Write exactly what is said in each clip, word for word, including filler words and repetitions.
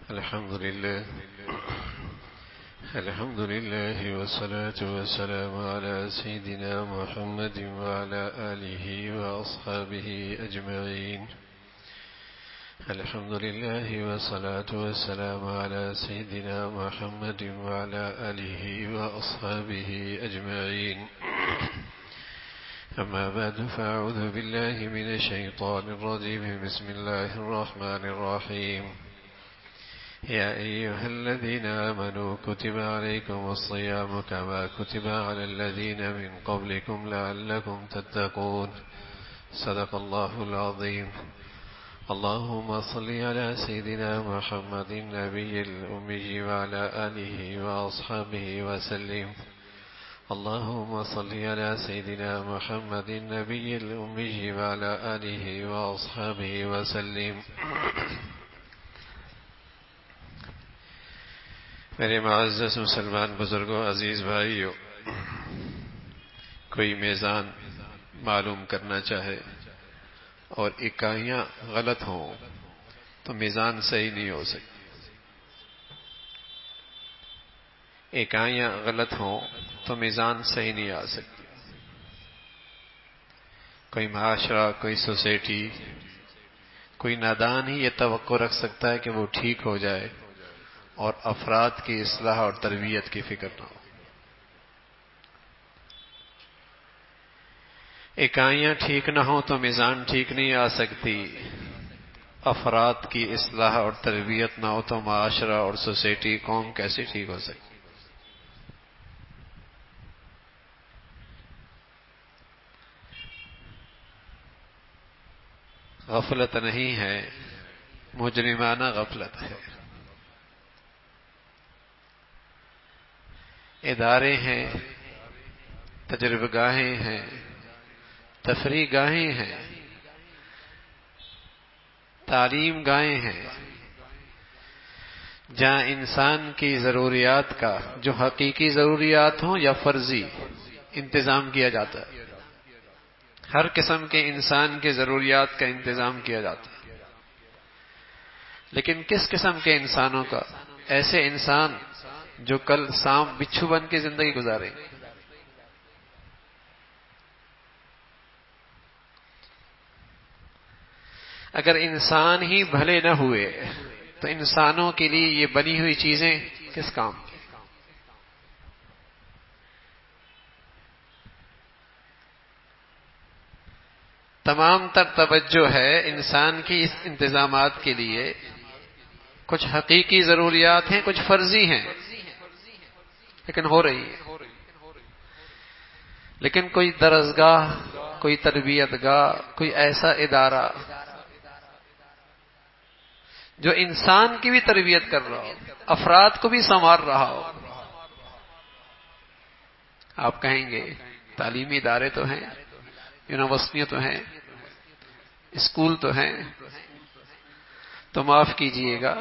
الحمد لله الحمد لله والصلاة والسلام على سيدنا محمد وعلى آله وأصحابه أجمعين. الحمد لله والصلاة والسلام على سيدنا محمد وعلى آله وأصحابه أجمعين. أما بعد فأعوذ بالله من الشيطان الرجيم. بسم الله الرحمن الرحيم. يا أيها الذين آمنوا كتب عليكم الصيام كما كتب على الذين من قبلكم لعلكم تتقون. صدق الله العظيم. اللهم صل على سيدنا محمد النبي الأمي وعلى آله وأصحابه وسلم. اللهم صل على سيدنا محمد النبي الأمي وعلى آله وأصحابه وسلم. میرے معزز مسلمان بزرگوں، عزیز بھائیوں، کوئی میزان معلوم کرنا چاہے اور اکائیاں غلط ہوں تو میزان صحیح نہیں ہو سکتی. اکائیاں غلط ہوں تو میزان صحیح نہیں آ سکتی. کوئی معاشرہ، کوئی سوسائٹی، کوئی نادان ہی یہ توقع رکھ سکتا ہے کہ وہ ٹھیک ہو جائے اور افراد کی اصلاح اور تربیت کی فکر نہ ہو. اکائیاں ٹھیک نہ ہوں تو میزان ٹھیک نہیں آ سکتی. افراد کی اصلاح اور تربیت نہ ہو تو معاشرہ اور سوسائٹی، قوم کیسے ٹھیک ہو سکتی؟ غفلت نہیں ہے، مجرمانہ غفلت ہے. ادارے ہیں، تجربہ گاہیں ہیں، تفریح گاہیں ہیں، تعلیم گاہیں ہیں، جہاں انسان کی ضروریات کا، جو حقیقی ضروریات ہوں یا فرضی، انتظام کیا جاتا ہے. ہر قسم کے انسان کے ضروریات کا انتظام کیا جاتا ہے. لیکن کس قسم کے انسانوں کا؟ ایسے انسان جو کل سانپ بچھو بن کے زندگی گزارے. اگر انسان ہی بھلے نہ ہوئے تو انسانوں کے لیے یہ بنی ہوئی چیزیں کس کام کی؟ تمام تر توجہ ہے انسان کی اس انتظامات کے لیے. کچھ حقیقی ضروریات ہیں، کچھ فرضی ہیں، لیکن ہو رہی ہے. لیکن کوئی درسگاہ، کوئی تربیت گاہ، کوئی ایسا ادارہ جو انسان کی بھی تربیت کر رہا ہو، افراد کو بھی سنوار رہا ہو. آپ کہیں گے تعلیمی ادارے تو ہیں، یونیورسٹیاں تو ہیں، اسکول تو ہیں، تو معاف کیجئے گا،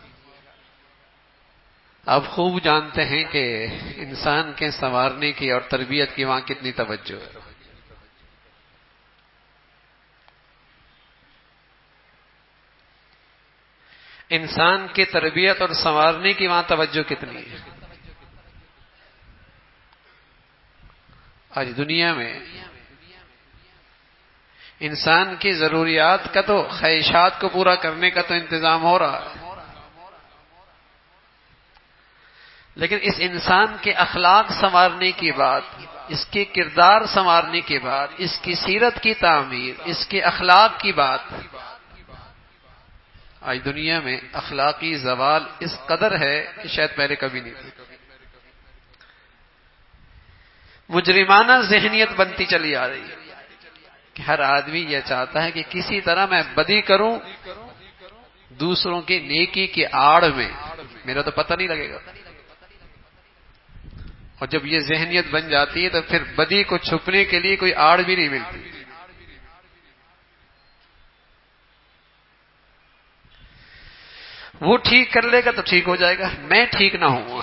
آپ خوب جانتے ہیں کہ انسان کے سنوارنے کی اور تربیت کی وہاں کتنی توجہ ہے. انسان کی تربیت اور سنوارنے کی وہاں توجہ کتنی ہے. آج دنیا میں انسان کی ضروریات کا تو، خواہشات کو پورا کرنے کا تو انتظام ہو رہا ہے، لیکن اس انسان کے اخلاق سنوارنے کی بات، اس کے کردار سنوارنے کی بات، اس کی سیرت کی تعمیر، اس کے اخلاق کی بات، آج دنیا میں اخلاقی زوال اس قدر ہے کہ شاید پہلے کبھی نہیں تھی. مجرمانہ ذہنیت بنتی چلی آ رہی ہے کہ ہر آدمی یہ چاہتا ہے کہ کسی طرح میں بدی کروں، دوسروں کی نیکی کی آڑ میں میرا تو پتہ نہیں لگے گا. اور جب یہ ذہنیت بن جاتی ہے تو پھر بدی کو چھپنے کے لیے کوئی آڑ بھی نہیں ملتی. وہ ٹھیک کر لے گا تو ٹھیک ہو جائے گا، میں ٹھیک نہ ہوں.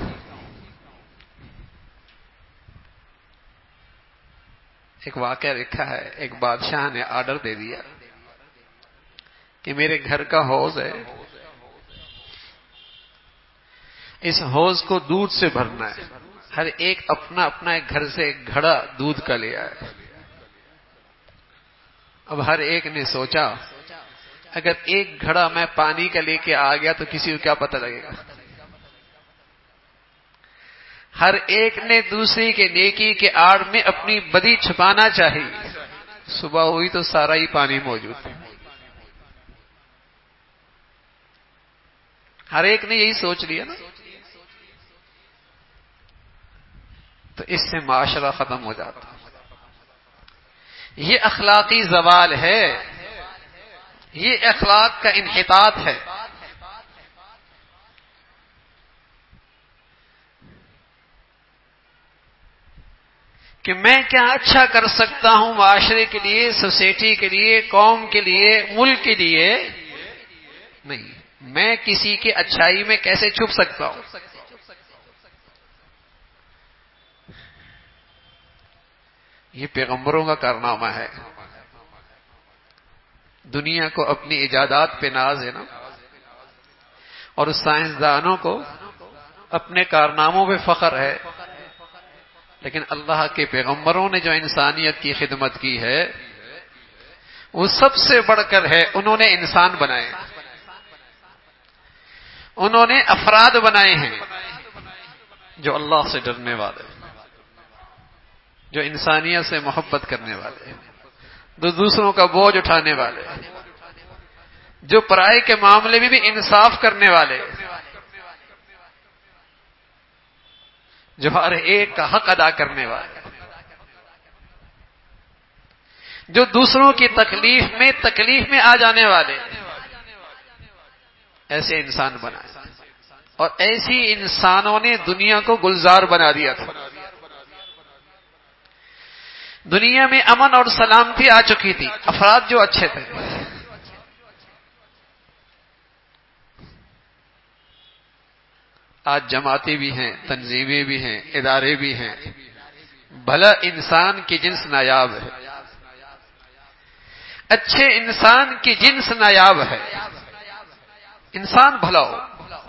ایک واقعہ لکھا ہے، ایک بادشاہ نے آرڈر دے دیا کہ میرے گھر کا حوض ہے، اس حوض کو دودھ سے بھرنا ہے. ہر ایک اپنا اپنا ایک گھر سے ایک گھڑا دودھ کا لے آیا. اب ہر ایک نے سوچا اگر ایک گھڑا میں پانی کا لے کے آ گیا تو کسی کو کیا پتہ لگے گا. ہر ایک نے دوسری کے نیکی کے آڑ میں اپنی بدی چھپانا چاہی. صبح ہوئی تو سارا ہی پانی موجود ہے. ہر ایک نے یہی سوچ لیا نا, تو اس سے معاشرہ ختم ہو جاتا. یہ اخلاقی زوال ہے, یہ اخلاق کا انحطاط ہے. کہ میں کیا اچھا کر سکتا ہوں معاشرے کے لیے, سوسائٹی کے لیے, قوم کے لیے, ملک کے لیے, نہیں میں کسی کی اچھائی میں کیسے چھپ سکتا ہوں. یہ پیغمبروں کا کارنامہ ہے. دنیا کو اپنی ایجادات پہ ناز ہے نا, اور سائنسدانوں کو اپنے کارناموں پہ فخر ہے, لیکن اللہ کے پیغمبروں نے جو انسانیت کی خدمت کی ہے وہ سب سے بڑھ کر ہے. انہوں نے انسان بنائے, انہوں نے افراد بنائے ہیں جو اللہ سے ڈرنے والے, جو انسانیت سے محبت کرنے والے, جو دوسروں کا بوجھ اٹھانے والے, جو پرائے کے معاملے میں بھی انصاف کرنے والے, جو ہر ایک کا حق ادا کرنے والے, جو دوسروں کی تکلیف میں تکلیف میں آ جانے والے, ایسے انسان بنائے. اور ایسی انسانوں نے دنیا کو گلزار بنا دیا تھا. دنیا میں امن اور سلامتی آ چکی تھی, افراد جو اچھے تھے. آج جماعتیں بھی ہیں, تنظیمیں بھی ہیں, ادارے بھی ہیں. بھلا انسان کی جنس نایاب ہے, اچھے انسان کی جنس نایاب ہے. انسان بھلا ہو,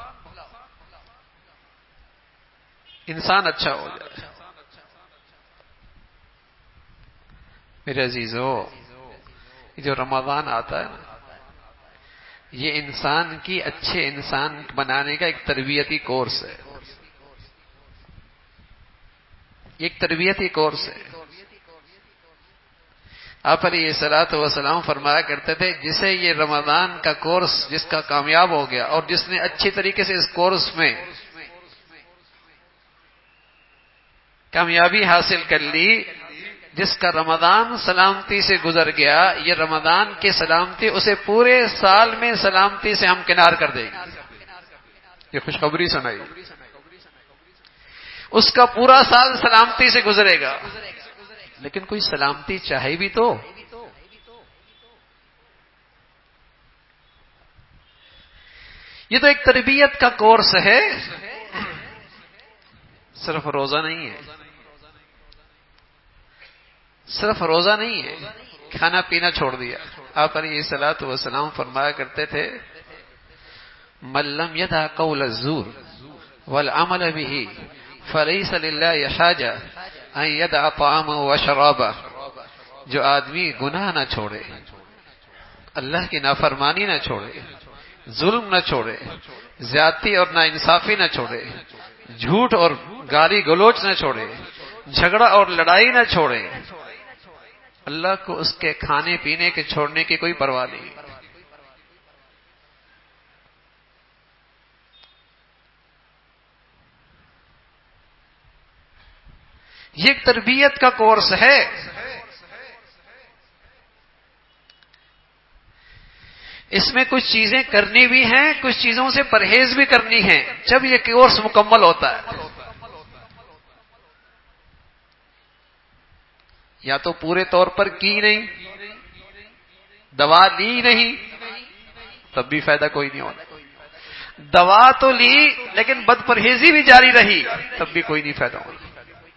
انسان اچھا ہو جائے. میرے عزیزو, جو رمضان آتا ہے نا, یہ انسان کی اچھے انسان بنانے کا ایک تربیتی کورس ہے. یہ ایک تربیتی کورس ہے. آپ علیہ الصلوۃ والسلام فرمایا کرتے تھے جسے یہ رمضان کا کورس جس کا کامیاب ہو گیا, اور جس نے اچھی طریقے سے اس کورس میں کامیابی حاصل کر لی, جس کا رمضان سلامتی سے گزر گیا, یہ رمضان کی سلامتی اسے پورے سال میں سلامتی سے ہمکنار کر دے گی. یہ خوشخبری سنائی. اس کا پورا سال سلامتی سے گزرے گا. لیکن کوئی سلامتی چاہے بھی تو. یہ تو ایک تربیت کا کورس ہے, صرف روزہ نہیں ہے, صرف روزہ نہیں ہے, کھانا پینا چھوڑ دیا. آپ علیہ الصلوۃ والسلام فرمایا کرتے تھے من لم يدع قول الزور والعمل به فليس لله حاجة ان يدع طعامه وشرابه. جو آدمی گناہ نہ چھوڑے, اللہ کی نافرمانی نہ چھوڑے, ظلم نہ چھوڑے, زیادتی اور ناانصافی نہ چھوڑے, جھوٹ اور گالی گلوچ نہ چھوڑے, جھگڑا اور لڑائی نہ چھوڑے, اللہ کو اس کے کھانے پینے کے چھوڑنے کی کوئی پرواہ نہیں. یہ ایک تربیت کا کورس ہے. اس میں کچھ چیزیں کرنی بھی ہیں, کچھ چیزوں سے پرہیز بھی کرنی ہے. جب یہ کورس مکمل ہوتا ہے, یا تو پورے طور پر کی نہیں, دوا لی نہیں, تب بھی فائدہ کوئی نہیں ہوتا. دوا تو لی لیکن بد پرہیزی بھی جاری رہی, تب بھی کوئی نہیں فائدہ ہوگا.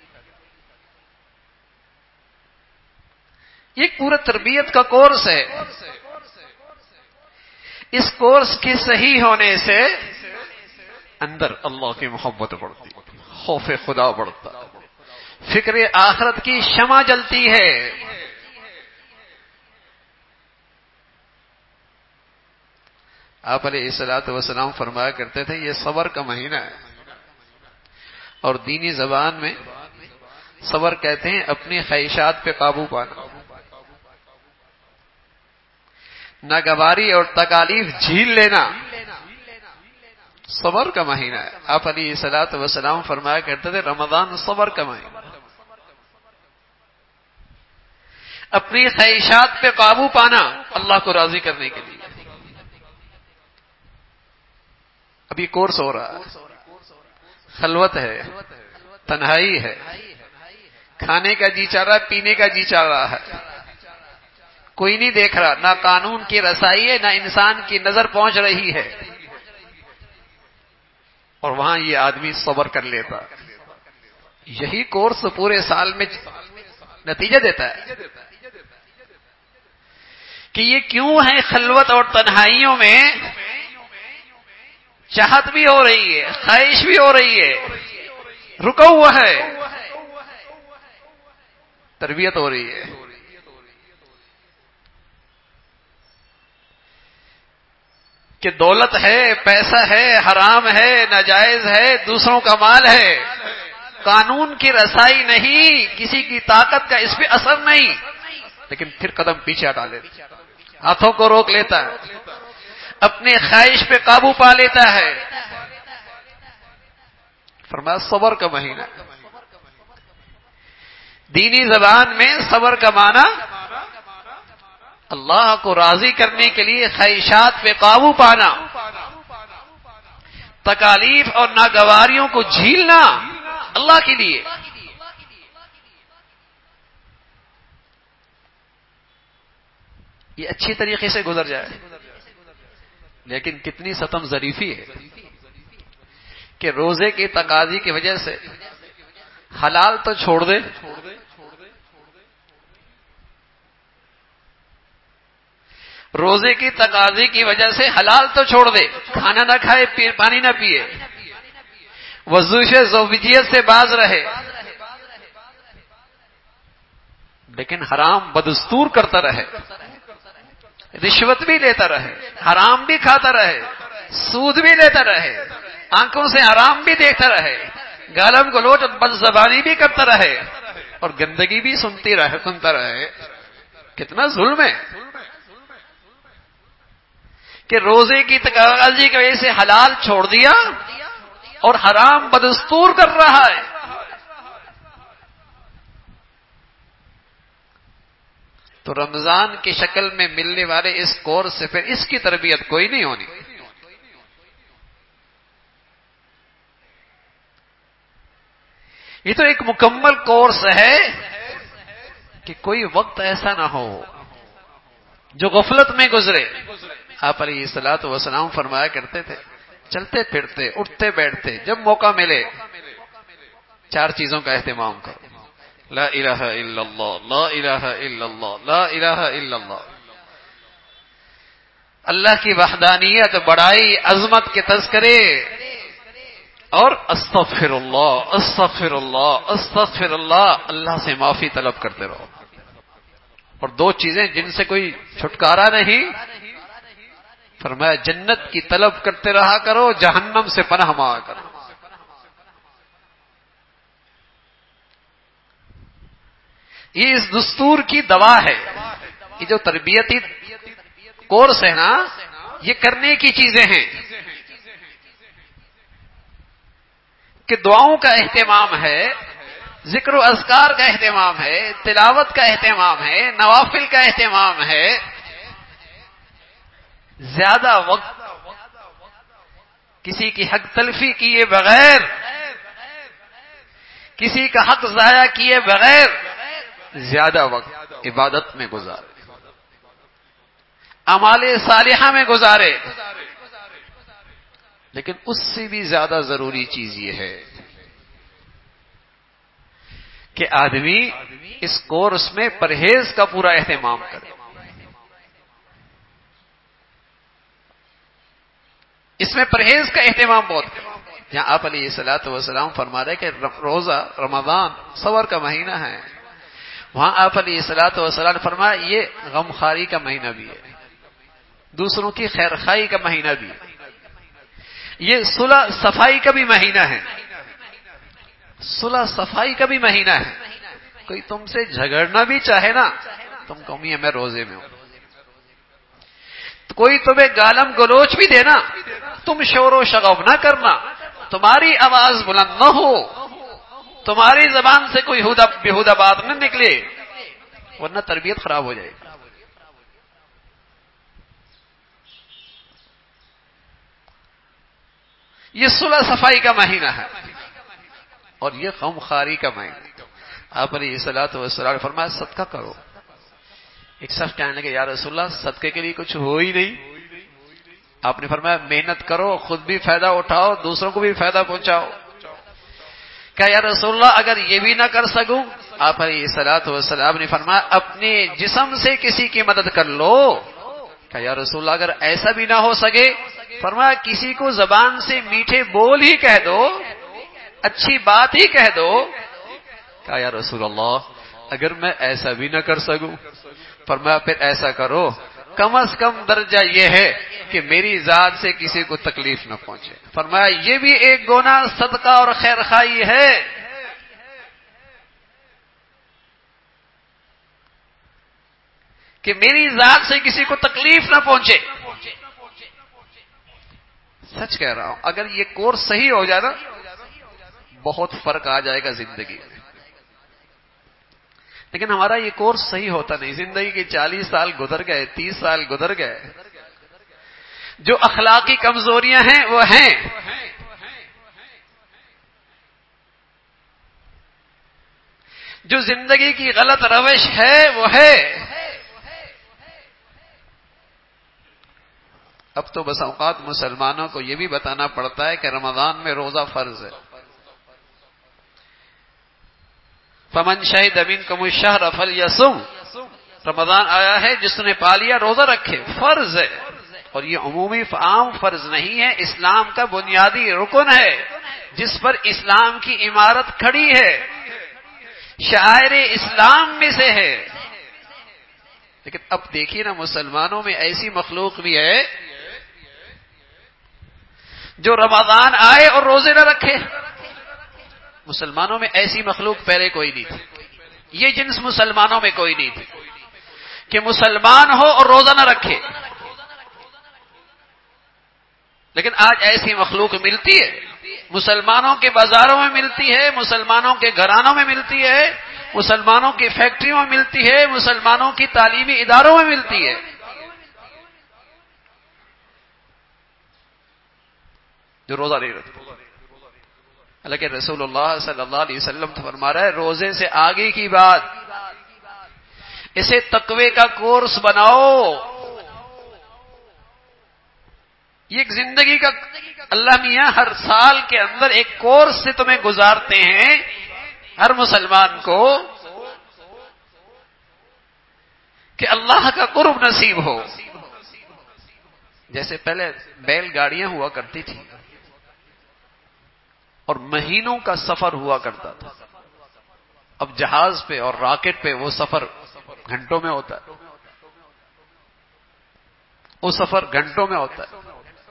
یہ پورا تربیت کا کورس ہے. اس کورس کے صحیح ہونے سے اندر اللہ کی محبت بڑھتی، خوف خدا بڑھتا، فکر آخرت کی شمع جلتی ہے۔ آپ علیہ الصلوۃ والسلام فرمایا کرتے تھے یہ صبر کا مہینہ ہے، اور دینی زبان میں صبر کہتے ہیں اپنی خواہشات پہ قابو پانا، ناگواری اور تکالیف جھیل لینا صبر کا مہینہ ہے۔ آپ علیہ الصلوۃ والسلام فرمایا کرتے تھے رمضان صبر کا مہینہ، اپنی خواہشات پہ قابو پانا اللہ کو راضی کرنے کے لیے۔ ابھی کورس ہو رہا ہے، خلوت ہے، تنہائی ہے، کھانے کا جی چاہ رہا ہے، پینے کا جی چاہ رہا ہے، کوئی نہیں دیکھ رہا، نہ قانون کی رسائی ہے، نہ انسان کی نظر پہنچ رہی ہے، اور وہاں یہ آدمی صبر کر لیتا۔ یہی کورس پورے سال میں نتیجہ دیتا ہے کہ یہ کیوں ہے خلوت اور تنہائیوں میں چاہت بھی ہو رہی ہے، خواہش بھی ہو رہی ہے، رکا ہوا ہے، تربیت ہو رہی ہے۔ کہ دولت ہے، پیسہ ہے، حرام ہے، ناجائز ہے، دوسروں کا مال ہے، قانون کی رسائی نہیں، کسی کی طاقت کا اس پہ اثر نہیں، لیکن پھر قدم پیچھے ہٹا لیتا، ہاتھوں کو روک لیتا ہے، اپنے خواہش پہ قابو پا لیتا ہے۔ فرمایا صبر کا مہینہ۔ دینی زبان میں صبر کا معنی اللہ کو راضی کرنے کے لیے خواہشات پہ قابو پانا، تکالیف اور ناگواریوں کو جھیلنا اللہ کے لیے۔ یہ اچھی طریقے سے گزر جائے، لیکن کتنی ستم ظریفی ہے کہ روزے کی تقاضی کی وجہ سے حلال تو چھوڑ دے، روزے کی تقاضی کی وجہ سے حلال تو چھوڑ دے، کھانا نہ کھائے، پانی نہ پیے، وضوء زوجیت سے باز رہے، لیکن حرام بدستور کرتا رہے، رشوت بھی لیتا رہے، حرام بھی کھاتا رہے، سود بھی لیتا رہے، آنکھوں سے حرام بھی دیکھتا رہے، گالم گلوچ اور بد زبانی بھی کرتا رہے، اور گندگی بھی سنتی رہے سنتا رہے، کتنا ظلم ہے کہ روزے کی تقاضی کی وجہ سے حلال چھوڑ دیا اور حرام بدستور کر رہا ہے۔ تو رمضان کی شکل میں ملنے والے اس کورس سے پھر اس کی تربیت کوئی نہیں ہونی۔ یہ تو ایک مکمل کورس ہے کہ کوئی وقت ایسا نہ ہو جو غفلت میں گزرے۔ آپ علیہ الصلوۃ والسلام فرمایا کرتے تھے چلتے پھرتے اٹھتے بیٹھتے جب موقع ملے چار چیزوں کا اہتمام کرو، لا الہ الا اللہ، لا الہ الا اللہ، لا الہ الا اللہ، اللہ کی وحدانیت، بڑائی، عظمت کے تذکرے، اور استغفر اللہ استغفر اللہ استغفر اللہ، اللہ سے معافی طلب کرتے رہو۔ اور دو چیزیں جن سے کوئی چھٹکارا نہیں، فرمایا جنت کی طلب کرتے رہا کرو، جہنم سے پناہ مانگا کرو۔ یہ اس دستور کی دوا ہے۔ یہ جو تربیتی کورس ہے نا، یہ کرنے کی چیزیں ہیں کہ دعاؤں کا اہتمام ہے، ذکر و اذکار کا اہتمام ہے، تلاوت کا اہتمام ہے، نوافل کا اہتمام ہے۔ زیادہ وقت کسی کی حق تلفی کیے بغیر، کسی کا حق ضائع کیے بغیر زیادہ وقت عبادت میں گزارے، اعمال صالحہ میں گزارے۔ لیکن اس سے بھی زیادہ ضروری چیز یہ ہے کہ آدمی اس کورس میں پرہیز کا پورا اہتمام کرے۔ اس میں پرہیز کا اہتمام بہت کرے۔ جہاں آپ علیہ الصلوۃ والسلام فرما رہے کہ روزہ رمضان صبر کا مہینہ ہے، وہاں آپ علیہ الصلوۃ والسلام نے فرمایا یہ غمخواری کا مہینہ بھی ہے، دوسروں کی خیر خواہی کا مہینہ بھی ہے، یہ صلح صفائی کا بھی مہینہ ہے، صلح صفائی کا بھی مہینہ ہے۔ کوئی تم سے جھگڑنا بھی چاہے نا، تم کہو میں روزے میں ہوں، کوئی تمہیں گالم گلوچ بھی دینا، تم شور و شغب نہ کرنا، تمہاری آواز بلند نہ ہو، تمہاری زبان سے کوئی بےہودہ بات نہ نکلے، ورنہ تربیت خراب ہو جائے گی۔ یہ صلح صفائی کا مہینہ ہے اور یہ غمخواری کا مہینہ۔ آپ علیہ الصلوۃ والسلام نے فرمایا صدقہ کرو۔ ایک شخص کہنے لگے یا رسول اللہ صدقے کے لیے کچھ ہو ہی نہیں۔ آپ نے فرمایا محنت کرو، خود بھی فائدہ اٹھاؤ، دوسروں کو بھی فائدہ پہنچاؤ۔ کہا یا رسول اللہ اگر یہ بھی نہ کر سکوں؟ آپ علیہ الصلوۃ والسلام نے فرمایا اپنے جسم سے کسی کی مدد کر لو۔ کہا یا رسول اللہ اگر ایسا بھی نہ ہو سکے؟ فرمایا کسی کو زبان سے میٹھے بول ہی کہہ دو، اچھی بات ہی کہہ دو۔ کہا یا رسول اللہ اگر میں ایسا بھی نہ کر سکوں؟ فرمایا پھر ایسا کرو، کم از کم درجہ یہ ہے کہ میری ذات سے کسی کو تکلیف نہ پہنچے۔ فرمایا یہ بھی ایک گناہ صدقہ اور خیر خواہی ہے۔ کہ میری ذات سے کسی کو تکلیف نہ پہنچے۔ سچ کہہ رہا ہوں، اگر یہ کورس صحیح ہو جائے نا بہت فرق آ جائے گا زندگی میں، لیکن ہمارا یہ کورس صحیح ہوتا نہیں۔ زندگی کے چالیس سال گزر گئے، تیس سال گزر گئے، جو اخلاقی کمزوریاں ہیں وہ ہیں، جو زندگی کی غلط روش ہے وہ ہے۔ اب تو بس اوقات مسلمانوں کو یہ بھی بتانا پڑتا ہے کہ رمضان میں روزہ فرض ہے۔ فمن شہد منکم الشہر فلیصم، رمضان آیا ہے جس نے پا لیا روزہ رکھے، فرض ہے۔ اور یہ عمومی عام فرض نہیں ہے، اسلام کا بنیادی رکن ہے جس پر اسلام کی عمارت کھڑی ہے، شعائر اسلام میں سے ہے۔ لیکن اب دیکھیے نا مسلمانوں میں ایسی مخلوق بھی ہے جو رمضان آئے اور روزے نہ رکھے۔ مسلمانوں میں ایسی مخلوق پہلے کوئی نہیں تھی، یہ جنس مسلمانوں میں کوئی نہیں تھی کہ مسلمان ہو اور روزہ نہ رکھے، لیکن آج ایسی مخلوق ملتی ہے، مسلمانوں کے بازاروں میں ملتی ہے، مسلمانوں کے گھرانوں میں ملتی ہے، مسلمانوں کی فیکٹریوں میں ملتی ہے، مسلمانوں کی تعلیمی اداروں میں ملتی ہے، جو روزہ نہیں رکھتے۔ حالانکہ رسول اللہ صلی اللہ علیہ وسلم تو فرما رہا ہے روزے سے آگے کی بات، اسے تقوی کا کورس بناؤ۔ یہ ایک زندگی کا اللہ میاں ہر سال کے اندر ایک کورس سے تمہیں گزارتے ہیں، ہر مسلمان کو، کہ اللہ کا قرب نصیب ہو۔ جیسے پہلے بیل گاڑیاں ہوا کرتی تھی اور مہینوں کا سفر ہوا کرتا تھا، اب جہاز پہ اور راکٹ پہ وہ سفر گھنٹوں میں ہوتا ہے، وہ سفر گھنٹوں میں ہوتا ہے،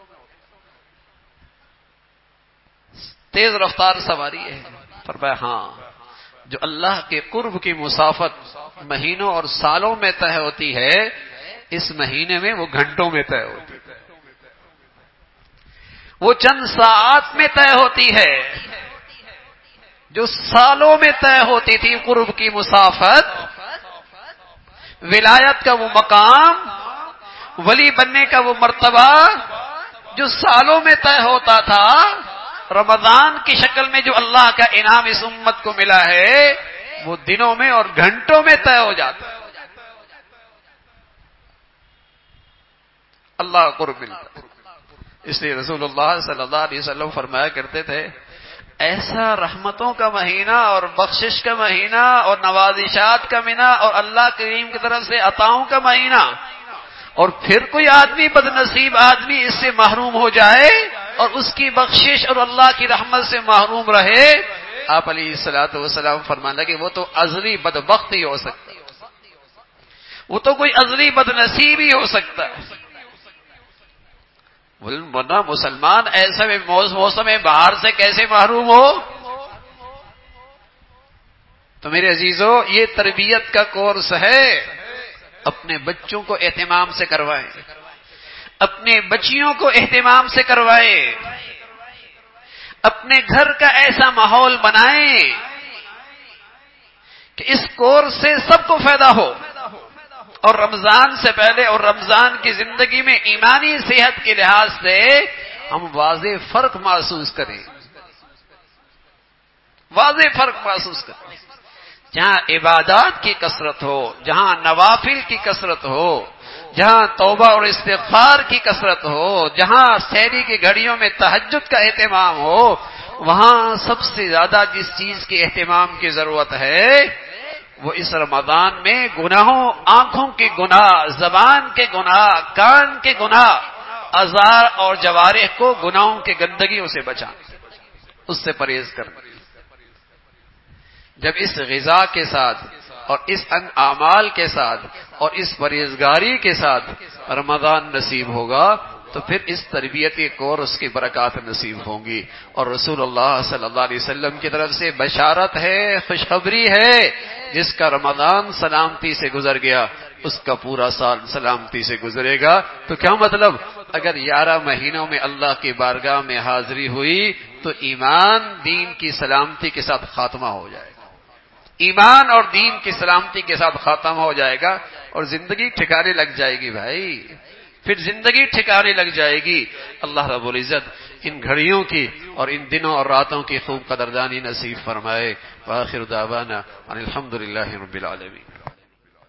تیز رفتار سواری ہے۔ فرمایا ہاں جو اللہ کے قرب کی مسافت مہینوں اور سالوں میں طے ہوتی ہے، اس مہینے میں وہ گھنٹوں میں طے ہوتی ہے، وہ چند ساعات میں طے ہوتی ہے۔ جو سالوں میں طے ہوتی تھی قرب کی مسافت، ولایت کا وہ مقام، ولی بننے کا وہ مرتبہ جو سالوں میں طے ہوتا تھا، رمضان کی شکل میں جو اللہ کا انعام اس امت کو ملا ہے وہ دنوں میں اور گھنٹوں میں طے ہو جاتا ہے۔ اللہ کا قرب ملتا ہے۔ اس لیے رسول اللہ صلی اللہ علیہ وسلم فرمایا کرتے تھے ایسا رحمتوں کا مہینہ اور بخشش کا مہینہ اور نوازشات کا مہینہ اور اللہ کریم کی طرف سے عطاؤں کا مہینہ، اور پھر کوئی آدمی بد نصیب آدمی اس سے محروم ہو جائے اور اس کی بخشش اور اللہ کی رحمت سے محروم رہے، آپ علیہ الصلوۃ والسلام فرمانے لگے وہ تو ازلی بدبخت ہی ہو سکتا ہے، وہ تو کوئی ازلی بد نصیب ہی ہو سکتا ہے، ورنہ مسلمان ایسے میں موسم بہار سے کیسے محروم ہو؟ تو میرے عزیزو، یہ تربیت کا کورس ہے، اپنے بچوں کو اہتمام سے کروائیں، اپنے بچیوں کو اہتمام سے کروائیں، اپنے گھر کا ایسا ماحول بنائیں کہ اس کورس سے سب کو فائدہ ہو، اور رمضان سے پہلے اور رمضان کی زندگی میں ایمانی صحت کے لحاظ سے ہم واضح فرق محسوس کریں، واضح فرق محسوس کریں۔ جہاں عبادات کی کثرت ہو، جہاں نوافل کی کثرت ہو، جہاں توبہ اور استغفار کی کثرت ہو، جہاں سحری کی گھڑیوں میں تہجد کا اہتمام ہو، وہاں سب سے زیادہ جس چیز کے اہتمام کی ضرورت ہے وہ اس رمضان میں گناہوں، آنکھوں کے گناہ، زبان کے گناہ، کان کے گناہ، اعضاء اور جوارح کو گناہوں کے گندگیوں سے بچانا، اس سے پرہیز کرنا۔ جب اس غذا کے ساتھ اور اس اعمال کے ساتھ اور اس پرہیزگاری کے ساتھ رمضان نصیب ہوگا تو پھر اس تربیتی کورس کی برکات نصیب ہوں گی، اور رسول اللہ صلی اللہ علیہ وسلم کی طرف سے بشارت ہے، خوشخبری ہے، جس کا رمضان سلامتی سے گزر گیا اس کا پورا سال سلامتی سے گزرے گا۔ تو کیا مطلب؟ اگر گیارہ مہینوں میں اللہ کی بارگاہ میں حاضری ہوئی تو ایمان دین کی سلامتی کے ساتھ خاتمہ ہو جائے گا، ایمان اور دین کی سلامتی کے ساتھ خاتمہ ہو جائے گا، اور زندگی ٹھکانے لگ جائے گی بھائی، پھر زندگی ٹھکانے لگ جائے گی۔ اللہ رب العزت ان گھڑیوں کی اور ان دنوں اور راتوں کی خوب قدردانی نصیب فرمائے۔ وآخر دعوانا ان الحمد للہ رب العالمین۔